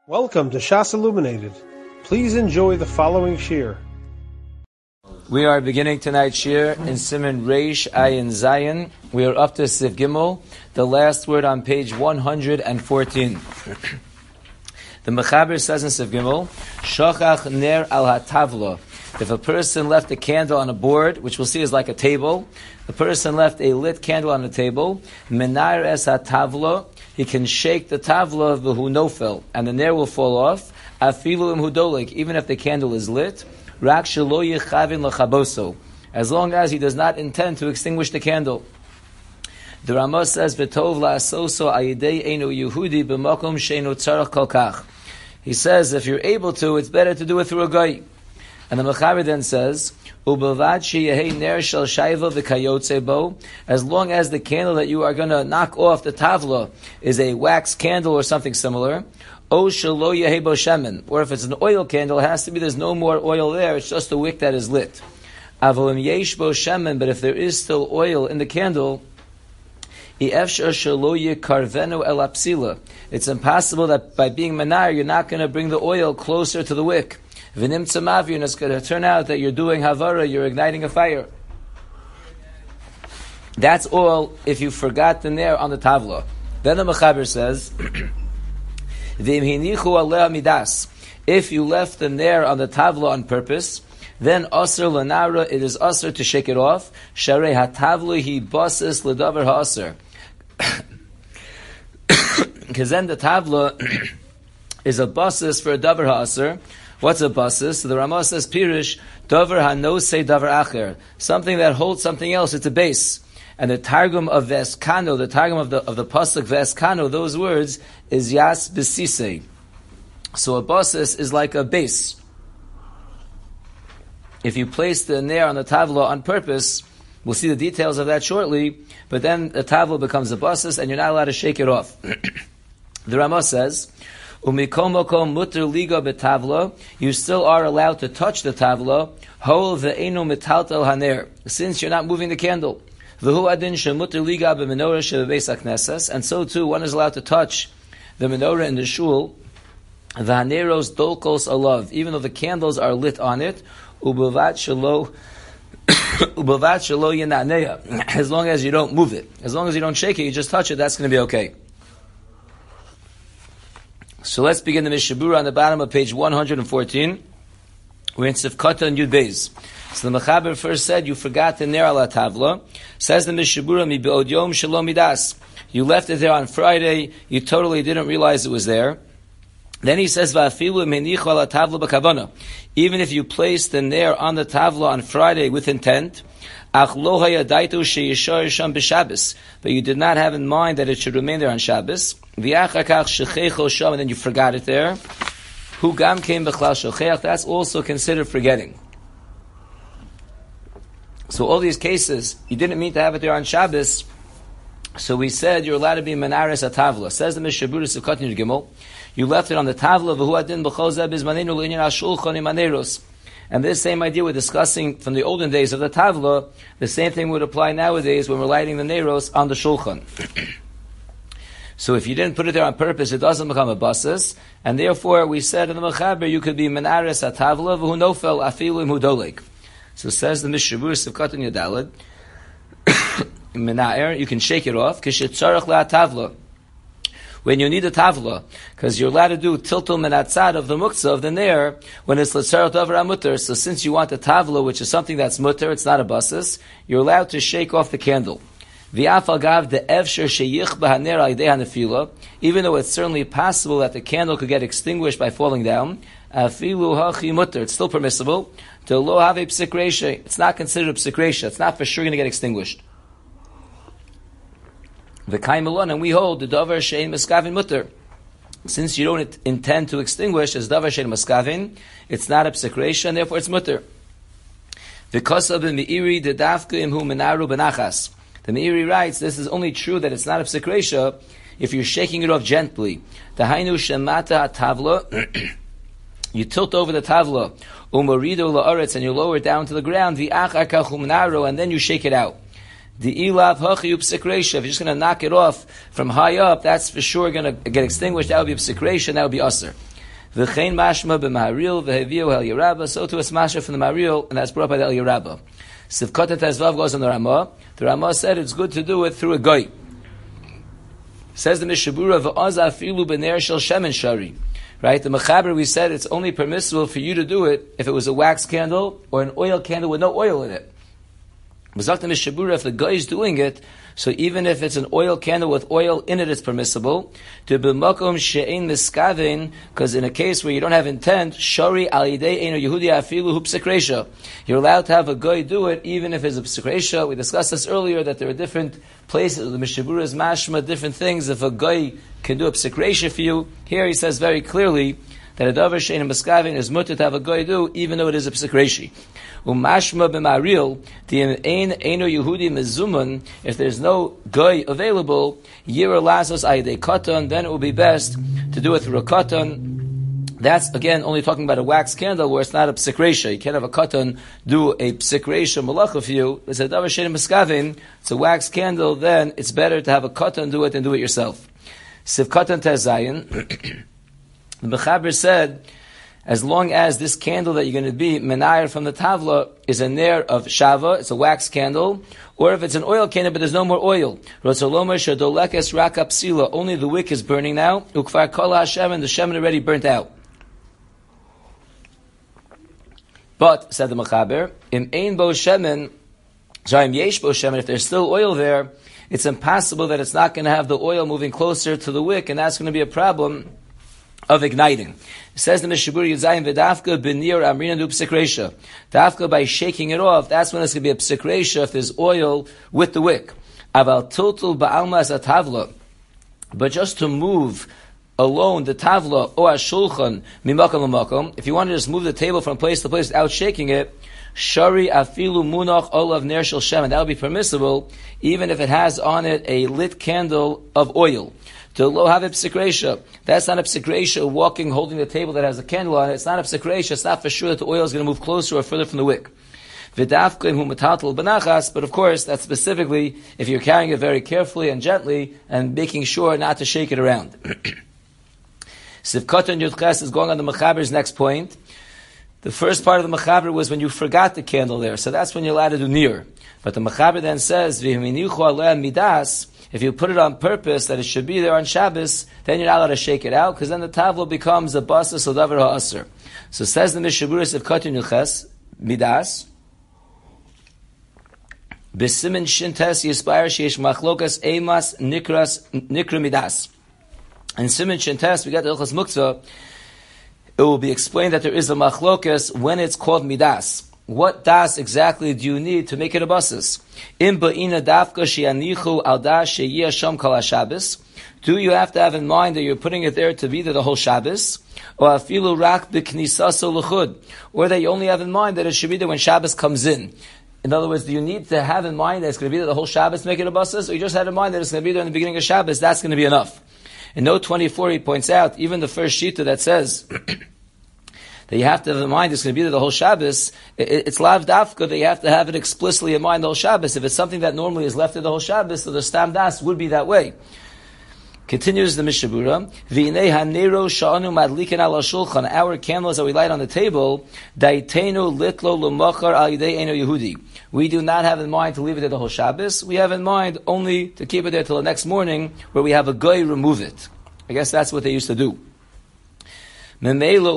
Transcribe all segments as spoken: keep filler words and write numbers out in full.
Welcome to Shas Illuminated. Please enjoy the following shir. We are beginning tonight's shir in Siman Reish Ayin Zayin. We are up to Sif Gimel, the last word on page one hundred fourteen. The Mechaber says in Sif Gimel, Shochach ner al hatavla. If a person left a candle on a board, which we'll see is like a table, the person left a lit candle on the table, menair es hatavla, he can shake the tavla of the hunofel, and the nair will fall off, afilu im hudolik, even if the candle is lit, rak shelo yechavin lachaboso, as long as he does not intend to extinguish the candle. The Ramah says, V'tov la'asoso ayidei einu Yehudi b'makom sheinu tzarach kolkach. He says, if you're able to, it's better to do it through a guy. And the Mechaber then says, "Ubelvad sheyehei ner shel shayva v'kayotze bo." As long as the candle that you are going to knock off the tavla is a wax candle or something similar, o shelo yehei bo shemen, or if it's an oil candle, it has to be there's no more oil there; it's just a wick that is lit. Avolim yesh bo shemen, but if there is still oil in the candle, ifshar shelo yekarvenu el apsila. It's impossible that by being manar, you're not going to bring the oil closer to the wick. V'nim tzamavir, and it's going to turn out that you're doing havara, you're igniting a fire. That's all if you forgot the nair on the tavla. Then the Mechaber says, V'im hinichu aleh midas. If you left the nair on the tavla on purpose, then asr lanara, it is asr to shake it off. Sharei hatavla hi basis ledavar ha'asr. Because then the tavla is a basis for a davar ha'asr. What's a basis? So the Ramah says, Pirish, davar hanosei davar acher. Something that holds something else, it's a base. And the Targum of Veskano, the Targum of the of the Pasuk Veskano, those words, is Yas Besisei. So a basis is like a base. If you place the nair on the tavla on purpose, we'll see the details of that shortly, but then the tavla becomes a basis and you're not allowed to shake it off. The Ramah says, Umikomokom mutter liga betavla, you still are allowed to touch the tavla, hol ve'enu metaltel haner, since you're not moving the candle. V'hu adin shemutter liga b'menorah shebebeis haknesses, and so too one is allowed to touch the menorah in the shul, v'haneros dolkos alav, even though the candles are lit on it, u'bavad shelo u'bavad shelo yenaneya, as long as you don't move it, as long as you don't shake it, you just touch it, that's going to be okay. So let's begin the Mishabura on the bottom of page one hundred fourteen. We're in Sifkata and Yud Beis. So the Mechaber first said, you forgot the Ner ala Tavla. Says the Mishabura, Mi be'od yom shalom midas. You left it there on Friday, you totally didn't realize it was there. Then he says, Va'afilu menichu ala Tavla b'kavana. Even if you place the Ner on the Tavla on Friday with intent, Ach lo hayadaitu sheyishar sham b'Shabbos, but you did not have in mind that it should remain there on Shabbos. V'achakach shechecho sham, and then you forgot it there. Hu gam came b'chlal shechech. That's also considered forgetting. So all these cases, you didn't mean to have it there on Shabbos. So we said you're allowed to be menares atavla. Says the Mishabura Sivkat Yud Gimel, you left it on the tavla. V'hu adin b'chol zeh bizmanenu l'inyan hashulchan imaneros. And this same idea we're discussing from the olden days of the tavla, the same thing would apply nowadays when we're lighting the neiros on the shulchan. So if you didn't put it there on purpose, it doesn't become a basis, and therefore we said in the Mechaber, you could be menares atavla v'hu nofel afilu im hudolik. So says the Mishabur Sivkat and Yadalad, menaer, you can shake it off, kishetzarach la'atavla. When you need a tavla, because you're allowed to do tiltul menatzad of the muktzah of the nair when it's l'tzarot over amutter. So since you want a tavla, which is something that's mutter, it's not a basis, you're allowed to shake off the candle. V'af agav the evsher sheyich b'haner al yidei hanefila, even though it's certainly possible that the candle could get extinguished by falling down, afilu hachi mutter, it's still permissible. To lo have a psik reisha, it's not considered a psik reisha, it's not for sure going to get extinguished. The kaimelon, and we hold the davar shein maskavin mutter. Since you don't intend to extinguish as davar shein maskavin, it's not a psik reisha, and therefore it's mutter. The kosav meiri the dafka imhu menaru benachas. The Meiri writes, this is only true that it's not a psik reisha if you're shaking it off gently. The hainu shemata tavla, you tilt over the tavla, umarido la'aretz, and you lower it down to the ground, v'ach akachum menaru, and then you shake it out. The ilav hachiyu psikresha. If you're just going to knock it off from high up, that's for sure going to get extinguished. That would be psikresha, and that would be usher. V'chein mashma b'maharil v'hevio el Yerabba. So to a smasher from the Maharil, and that's brought by the El Yerabba. Sivkot Tezvav goes on the Ramah. The Ramah said it's good to do it through a goy. Says the Mishabura, v'oz afilu b'ner shel shemen shari. Right? The Mechaber, we said it's only permissible for you to do it if it was a wax candle or an oil candle with no oil in it. B'zak the Mishabura, if the guy is doing it, so even if it's an oil candle with oil in it, it's permissible. To b'makom she'ein miskavein, because in a case where you don't have intent, shari al yidei eino Yehudi afilu hu psikresha. You're allowed to have a guy do it, even if it's a psikresha. We discussed this earlier, that there are different places, the Mishabura is mashma, different things, if a guy can do a psikresha for you. Here he says very clearly that a davar she'ein miskavein is mutter to have a guy do, even though it is a psikreshi. Umashma b'maril, the ein eino Yehudi mezuman, if there's no guy available, yira lasos ayidei katan, then it will be best to do it through a katan. That's, again, only talking about a wax candle where it's not a psikresha. You can't have a katan do a psikresha malacha for you. It's a davar she'ein miskavein, it's a wax candle, then it's better to have a katan do it than do it yourself. Siv katan tezayin, the Mechaber said, as long as this candle that you're going to be menayer from the tavla is a ner of shava, it's a wax candle, or if it's an oil candle but there's no more oil, only the wick is burning now, ukvar kol hashem, and the shemen already burnt out. But, said the Mechaber, im ein bo shemen, sorry, im yesh bo shemen, if there's still oil there, it's impossible that it's not going to have the oil moving closer to the wick, and that's going to be a problem of igniting. It says the Mishabur Yizayim v'dafka b'nir amrina du psikresha. Dafka, by shaking it off, that's when it's going to be a psikresha if there's oil with the wick. Aval tiltul ba'alma as a tavla. But just to move alone the tavla or a shulchan mimakom l'makom, if you want to just move the table from place to place without shaking it, shari afilu munach olav ner shel shemen, that would be permissible, even if it has on it a lit candle of oil. To lo have a psikresha. That's not a psikresha walking, holding the table that has a candle on it. It's not a psikresha. It's not for sure that the oil is going to move closer or further from the wick. But of course, that's specifically if you're carrying it very carefully and gently and making sure not to shake it around. Sivkatan Yudches is going on the Mechaber's next point. The first part of the Mechaber was when you forgot the candle there. So that's when you're allowed to do near. But the Mechaber then says, midas, if you put it on purpose that it should be there on Shabbos, then you're not allowed to shake it out, because then the tavla becomes a basas or davar ha'aser. So says the Mishaburis of Katan Yuches, midas, b'simin shintes yispire sheyesh machlokas emas nikras nikra midas. In simin shintes we got the Ilchas Muktzah. It will be explained that there is a machlokas when it's called midas. What das exactly do you need to make it a basis? Im ba'ina dafka she'anichu al das she'yeh sham kol haShabbos. Do you have to have in mind that you're putting it there to be there the whole Shabbos? Or afilu rak b'knisaso l'chud? Or that you only have in mind that it should be there when Shabbos comes in? In other words, do you need to have in mind that it's going to be there the whole Shabbos to make it a basis? Or you just have in mind that it's going to be there in the beginning of Shabbos? That's going to be enough. In note twenty-four, he points out, even the first shita that says that you have to have in mind it's going to be there the whole Shabbos, it's lav dafka that you have to have it explicitly in mind the whole Shabbos. If it's something that normally is left there the whole Shabbos, so the stam das would be that way. Continues the Mishabura, V'inei hanero sha'anu madlikin ala shulchan, our candles that we light on the table, daitenu litlo l'machar al yidei eno Yehudi. We do not have in mind to leave it there the whole Shabbos. We have in mind only to keep it there till the next morning, where we have a goy remove it. I guess that's what they used to do. Therefore,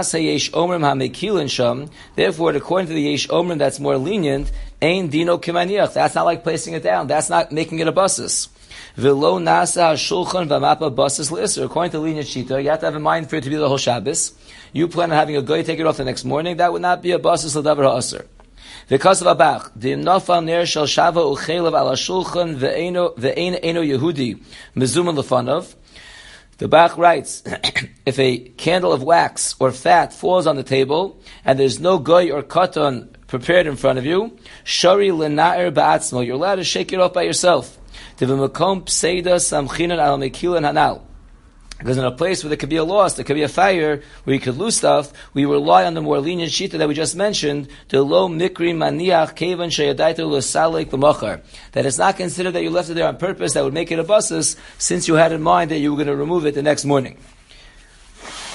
according to the Yesh Omrim that's more lenient, Ein Dino Kimaniach. That's not like placing it down. That's not making it a basis. V'lo nasa shulchan v'mapa basis l'isr. According to lenient shita, you have to have in mind for it to be the whole Shabbos. You plan on having a guy take it off the next morning. That would not be a basis l'davar ha'asr. Because of Abach, the nafal ner shel shava uchelav ala shulchan ve'eino ve'ein eno Yehudi mezuman lefanav. The Bach writes, if a candle of wax or fat falls on the table and there's no goy or katan prepared in front of you, shari lena'er ba'atzmo, you're allowed to shake it off by yourself. Tivamakom pseida samchinan al mekilan hanal. Because in a place where there could be a loss, there could be a fire, where you could lose stuff, we rely on the more lenient shita that we just mentioned, to lo mikri maniach kevan sheyadaitu l'salek l'machar. That it's not considered that you left it there on purpose, that would make it a basis, since you had in mind that you were going to remove it the next morning.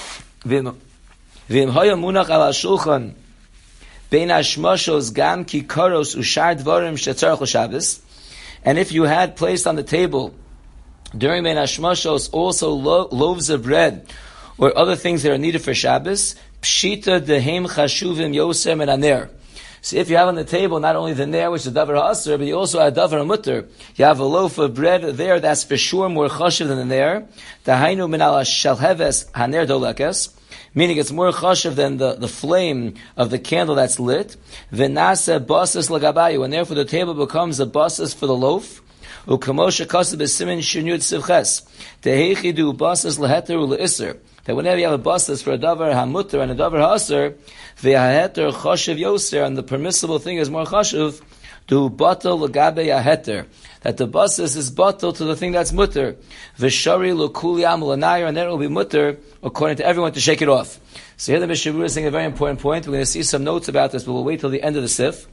V'im hoya munach al hashulchan bein hashmashos gam kikaros ushar dvarim shetzarach l'Shabbos. And if you had placed on the table during bein hashmashos also lo- loaves of bread or other things that are needed for Shabbos, pshita dehem chashuvim yosem and aner. So if you have on the table not only the ner, which is davar ha'aser, but you also have davar ha'mutter, you have a loaf of bread there that's for sure more chashuv than the ner. Dahainu min ala shalheves haner dolekes, meaning it's more chashuv than the, the flame of the candle that's lit. V'nase basas lagabayu, and therefore the table becomes a basas for the loaf. U'kamosha kaseh b'simin shinyud sivches, tehechidu basas leheter u'leiser. That whenever you have a basas for a davar hamutter and a davar ha'aser, v'haheter chashuv yoser, and the permissible thing is more chashuv, to batal lagabe yaheter, that the basas is batal to the thing that's mutter. V'shari l'kuli am l'nayir, and then it will be mutter according to everyone to shake it off. So here the Mishnah Berurah is saying a very important point. We're going to see some notes about this, but we'll wait till the end of the sif.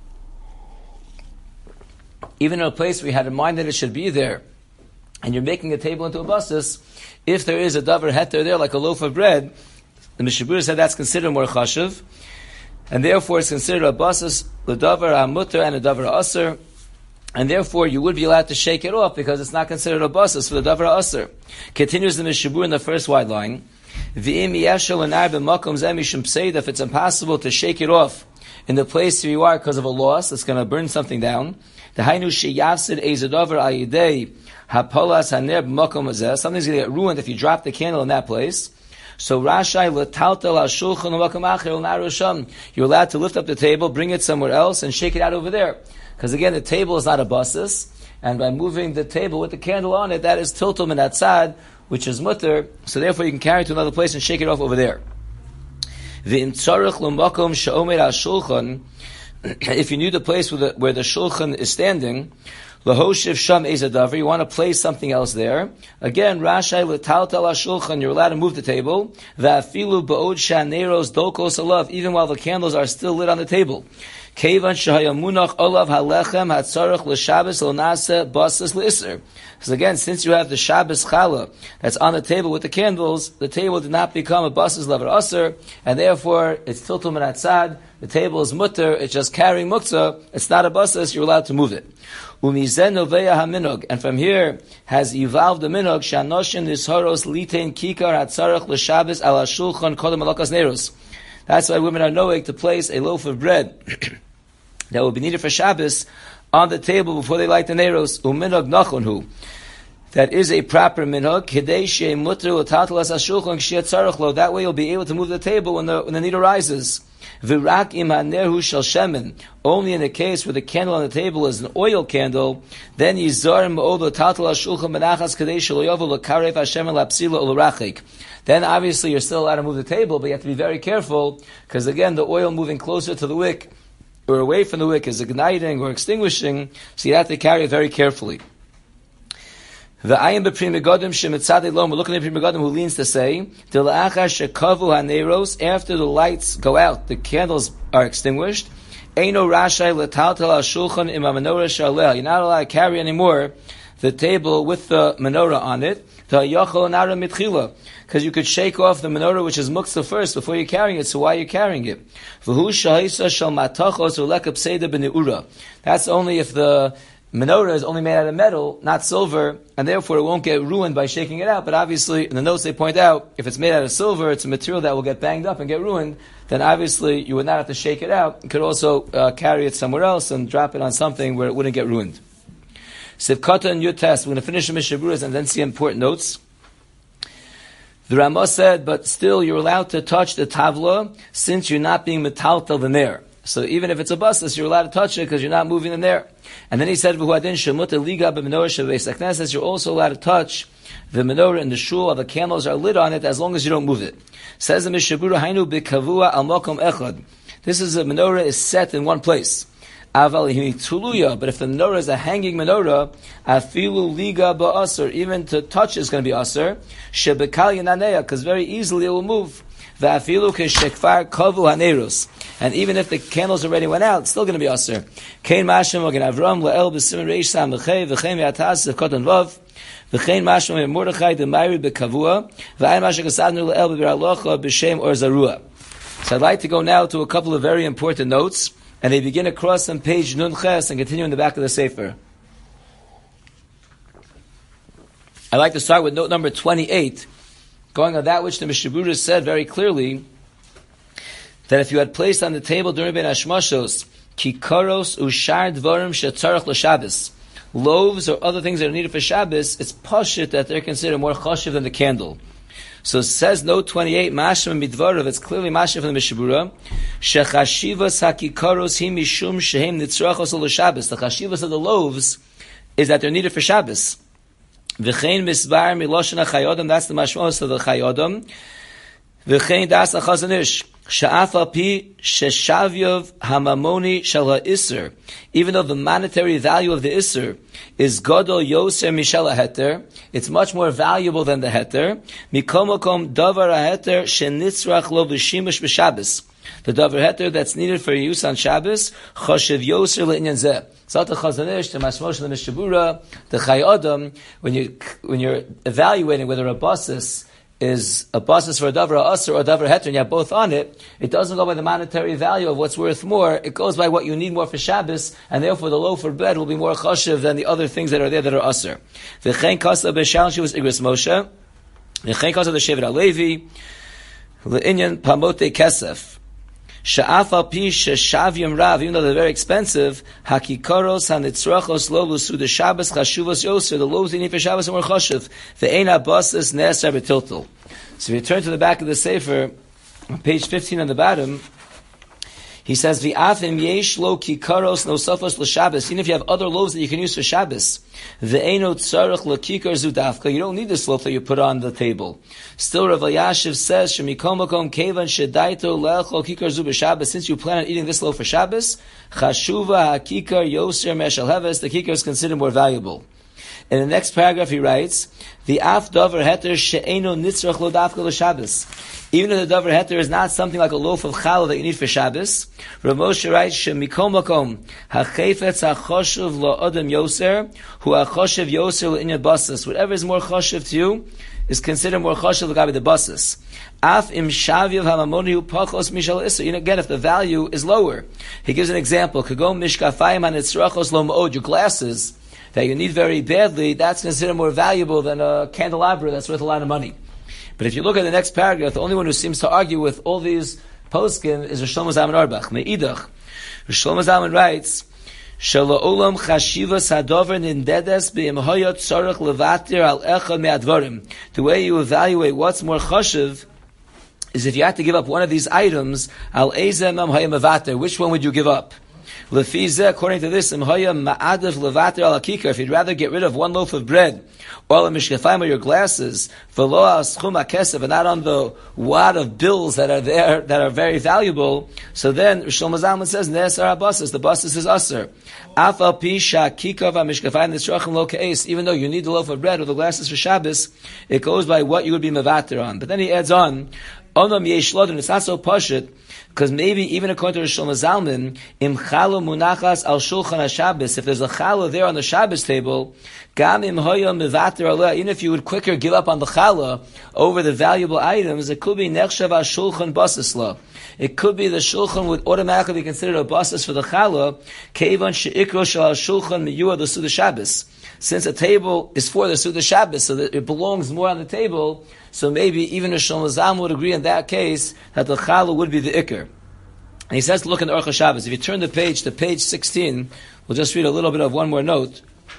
Even in a place where you had in mind that it should be there, and you're making a table into a basas, if there is a davar heter there, like a loaf of bread, the Mishnah Berurah said that's considered more chashuv, and therefore it's considered a basas, the davar hamutter and a davar ha'aser, and therefore you would be allowed to shake it off because it's not considered a basas for the davar ha'aser. Continues the Mishnah Berurah in the first wide line, V'im yeshel anar b'makom zeh mishum pseida, if it's impossible to shake it off in the place where you are because of a loss, it's going to burn something down. Something's going to get ruined if you drop the candle in that place. So Rashai l'taltel hashulchan l'makom acher l'narusham. You're allowed to lift up the table, bring it somewhere else, and shake it out over there. Because again, the table is not a basas, and by moving the table with the candle on it, that is tiltum and atzad, which is mutter. So therefore, you can carry it to another place and shake it off over there. V'im tzarich l'makom she'omer hashulchan. If you knew the place where the, where the shulchan is standing, lahoshiv sham ezadavar, you want to place something else there. Again, Rashai l'taltal hashulchan, you're allowed to move the table. Va'afilu ba'od shaneros dolkos alav, even while the candles are still lit on the table. Kevan shahayamunach olav halechem hatzarich l'shabbos l'nase basas l'isser. Because again, since you have the Shabbos challah that's on the table with the candles, the table did not become a basas lever aser, and therefore it's tiltum and atzad. The table is mutter, it's just carrying muktzah, it's not a basas, you're allowed to move it. Umizen noveya haminog, and from here has evolved the minog, shanoshin nisharos litein kikar hatzarich l'shabbos al hashulchan kodem alakas neros. That's why women are knowing to place a loaf of bread that will be needed for Shabbos on the table before they light the neros. Uminog nachonhu. That is a proper minhag. That way you'll be able to move the table when the, when the need arises. Only in the case where the candle on the table is an oil candle, then then obviously you're still allowed to move the table, but you have to be very careful, because again, the oil moving closer to the wick or away from the wick is igniting or extinguishing, so you have to carry it very carefully. The ayim b'pri megadim shemitzadei lom. We're looking at the Pri Megadim who leans to say, "Dela'achar shekavu haneros." After the lights go out, the candles are extinguished. Eino rashai letaltel hashulchan im hamenorah shaleh. You're not allowed to carry anymore the table with the menorah on it. Ta'yachol nara mitchila, because you could shake off the menorah which is muktzah first before you're carrying it. So why are you carrying it? V'hu shahisa shal matachos ulekab seida b'neura. That's only if the menorah is only made out of metal, not silver, and therefore it won't get ruined by shaking it out. But obviously, in the notes they point out, if it's made out of silver, it's a material that will get banged up and get ruined, then obviously you would not have to shake it out. You could also uh, carry it somewhere else and drop it on something where it wouldn't get ruined. Sivkata and Yutes, we're going to finish the Mishnah Berurah and then see important notes. The Ramah said, but still you're allowed to touch the tavla since you're not being metaltel the ner. So even if it's a basas, you're allowed to touch it because you're not moving the ner. And then he said, you're also allowed to touch the menorah in the shul, or the candles are lit on it, as long as you don't move it. Says the Mishnah Berurah, Hainu b'kavua al makom echad. This is a menorah is set in one place. Aval tuluya, but if the menorah is a hanging menorah, afilu liga ba'aser, even to touch is going to be aser. Shebekal yananeya, because very easily it will move. Va'afilu keshekfar kavu hanerus. And even if the candles already went out, it's still going to be aser. Kein mashem again Avram la'el b'simen reish samachei v'chem yatas v'kotan vav V'chein mashma Mordechai demayri bekavua, v'ayin masha kasadnu le'el b'viralocha b'shem or zarua. So I'd like to go now to a couple of very important notes, and they begin across on page Nun Ches and continue in the back of the Sefer. I'd like to start with note number twenty-eight, going on that which the Mishnah Berurah said very clearly, that if you had placed on the table during Ben Hashmashos, kikaros ushar dvarim shetzarach l'Shabbos, loaves or other things that are needed for Shabbos, it's pashut that they're considered more chashiv than the candle. So it says note twenty-eight, mashma midvarav, it's clearly mashma from the Mishnah Berurah, shechashivas hakikaros hi mishum shehem nitzrachos l'Shabbos. The chashivas of the loaves is that they're needed for Shabbos. V'chein misbar miloshen hachayodam, that's the mashmos of the chayodam. V'chein das Chazon Ish, she'af al pi sheshavyov hamamoni shel ha'isser, even though the monetary value of the isser is gadol yoser mishel ha'heter, it's much more valuable than the heter. Mikom makom davar ha'heter shenitzrach lo v'shimush b'Shabbos. The davar heter that's needed for use on Shabbos, choshev yoser le'inyan zeh. So the Chazon Ish, the Mashmosh, the Mishnah Berurah, the Chayei Adam, when you when you're evaluating whether a basis is a basis for a davar ha'aser or a davar heter, and you have both on it, it doesn't go by the monetary value of what's worth more. It goes by what you need more for Shabbos, and therefore the loaf of bread will be more chashiv than the other things that are there that are aser. V'chein kasa b'shal she was igros Moshe. V'chein kasa the Shevet HaLevi le'inyan pamote kesef. Sha'af al pi sheshavyim rav, even though they're very expensive, hakikaros hanitzrachos lo lusu the Shabbos chashuvos yoser, the loaves they need for Shabbos are more chashuv. Ve'ein habasis ne'eser b'tiltul. So if you turn to the back of the Sefer, on page fifteen on the bottom, he says, V'afim yesh lo kikaros no sofos l'Shabbos, even if you have other loaves that you can use for Shabbos, ve'eino tzarech l'kikar zudafka, you don't need this loaf that you put on the table. Still, Rav Elyashiv says, Shemikom makom kevan shedaito le'echol kikar zu b'Shabbos, since you plan on eating this loaf for Shabbos, chashuva ha'kikar yoser meshal heves, the kikar is considered more valuable. In the next paragraph he writes, the af davar heter she'eno nitzrach lo dafka l'Shabbos. Even if the davar heter is not something like a loaf of challah that you need for Shabbos, Rav Moshe writes, she'mikom makom ha'chefetz ha'choshev lo adam yoser hu ha'choshev yoser le'inyan basas. Whatever is more choshev to you is considered more choshev l'gabi the basas. Af im shavyav ha'mamoni hu pachos mishal iser. You know, again, if the value is lower. He gives an example. Kagom mishkafayim ha'nitzrachos lo ma'od. Your glasses that you need very badly, that's considered more valuable than a candelabra that's worth a lot of money. But if you look at the next paragraph, the only one who seems to argue with all these poskim is Rosh Shlomo Zalman Auerbach. Me'idach, Rosh Shlomo Zalman writes, Shala'olam chashivas hadover nindedes be'im hoyot tzorach levatir al echad me'advarim. The way you evaluate what's more chashiv is if you have to give up one of these items, al ezem am hayam mevatir, which one would you give up? Lefize, according to this, if you'd rather get rid of one loaf of bread, or or your glasses, and not on the wad of bills that are there that are very valuable, so then Rosh Shlomo Zalman says, the basis is aser. Even though you need the loaf of bread or the glasses for Shabbos, it goes by what you would be mevater on. But then he adds on, it's not so pashut, because maybe even according to Rosh Shlomo Zalman, im chalo munachas al shulchan haShabbos, if there's a chalo there on the Shabbos table, gam im hoya mevater aleh, even if you would quicker give up on the challah over the valuable items, it could be nechshav al shulchan basisla. It could be the shulchan would automatically be considered a basis for the challah, keivan sheikro shal shulchan miyuah the Suda Shabbos. Since a table is for the Suda Shabbos, so that it belongs more on the table, so maybe even Rosh Shlomo Zalman would agree in that case that the challah would be the ikr. And he says to look in the Aruch HaShabbos. If you turn the page to page sixteen, we'll just read a little bit of one more note.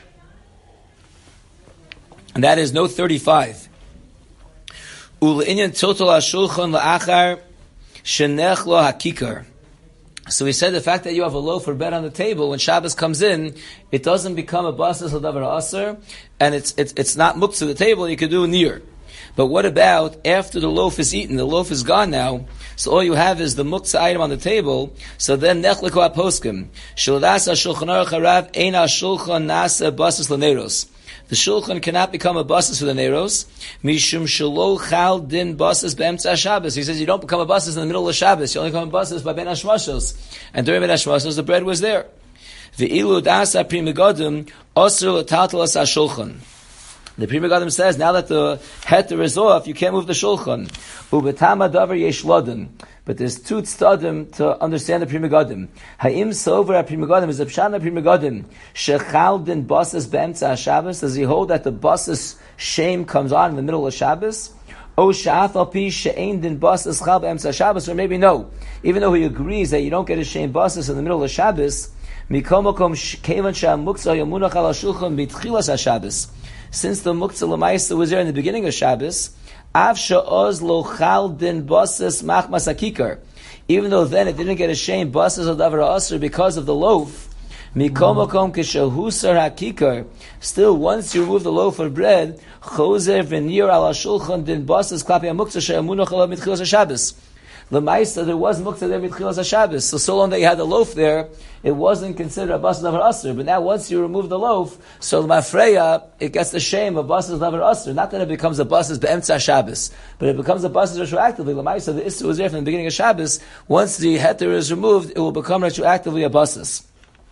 And that is note thirty-five. U'le'inyan total ha'shulchan la'achar shenech lo ha'kikar. So he said the fact that you have a loaf or bread on the table, when Shabbos comes in, it doesn't become a basis of davar aser, and it's it's it's not muktzah to the table, you could do near. But what about after the loaf is eaten, the loaf is gone now, so all you have is the muktzah item on the table, so then nechleku ha-poskim, sheladas ha-shulchan aruch harav, ein ha-shulchan nasa basis l'neros. The shulchan cannot become a basis for the neros, mishum shelo chal din basis be'emtza Shabbos. He says you don't become a basis in the middle of Shabbos, you only become a basis by ben hashmashos. And during ben hashmashos, the bread was there. Ve'ilu das ha-pri megadim, osir l'taltalas ha-shulchan. The Pri Megadim says, now that the heter is off, you can't move the shulchan. Ubetama davar yesh lodin. But there's two tzadim to understand the Pri Megadim. Ha'im sover a Pri Megadim is a pshan a Pri Megadim. Shechal din basis be'emtza HaShabbos. Does he hold that the basis shame comes on in the middle of Shabbos? O sha'af al pi she'ein din basis chal be'emtza HaShabbos. Or maybe no. Even though he agrees that you don't get a shame basis in the middle of Shabbos, mikol makom kevan she'amuktzah yamunach al hashulchan b'tchilas HaShabbos. Since the muktzah l'maisa was there in the beginning of Shabbos, Av sha'oz lo chal din basis machmas hakikar. Even though then it didn't get a shame basis of davar ha'asr because of the loaf, mikol makom k'shehusar hakikar. Still, once you remove the loaf of bread, chozer v'nir al hashulchan din basis klapi hamuktzah she'amunach alav mitchilas haShabbos. L'maisa, there was muktzah there mitchilas haShabbos. So so long that you had the loaf there, it wasn't considered a basis davar asr. But now once you remove the loaf, so l'mafreya, it gets the shame of basis davar asr. Not that it becomes a basis be'emtza Shabbos, but it becomes a basis retroactively. L'maisa, the issur was there from the beginning of Shabbos. Once the heter is removed, it will become retroactively a basis.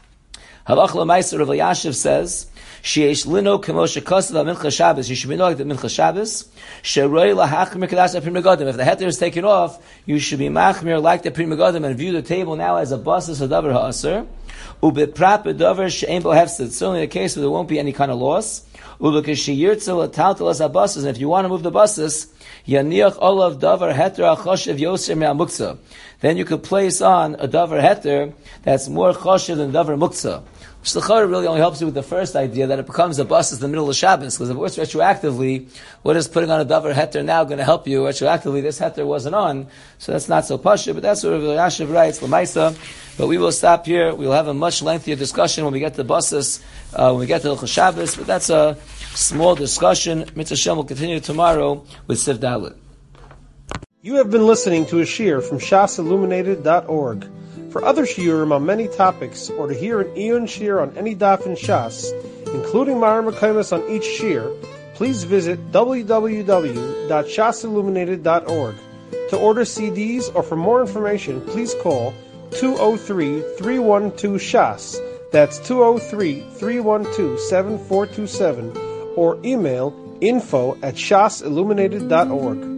Halach l'maisa, Rav Elyashiv says, Sheyesh lino kemo shekasav mincha Shabbos. You should be knowing that mincha Shabbos. Sheroi lahachmir kedas Pri Megadim. If the heter is taken off, you should be machmir like the Pri Megadim and view the table now as a basis of davar ha'aser. Ubeprat bedavar she'ein bo hefsid. It's only a case where there won't be any kind of loss. Ubekeshiyirtzel ataltelas habasis. And if you want to move the basis, yaniach olav davar heter achoshev yoser me'amuktzah. Then you could place on a davar heter that's more choshev than davar muktzah. Which the Chara really only helps you with the first idea that it becomes a basis in the middle of Shabbos. Because if it works retroactively, what is putting on a davar heter now going to help you retroactively? This heter wasn't on, so that's not so pasha. But that's what Rav Elyashiv writes, L'maisa. But we will stop here. We will have a much lengthier discussion when we get to basis, uh, when we get to Hilchos Shabbos. But that's a small discussion. Mitzvah Shem will continue tomorrow with Sif Dalet. You have been listening to a shiur from shas illuminated dot org. For other shiurim on many topics, or to hear an Iyun shiur on any daf in Shas, including Mara Mekaymas on each shiur, please visit w w w dot shas illuminated dot org. To order C Ds or for more information, please call two oh three, three one two, shas. That's two oh three, three one two, seven four two seven, or email info at shas illuminated dot org.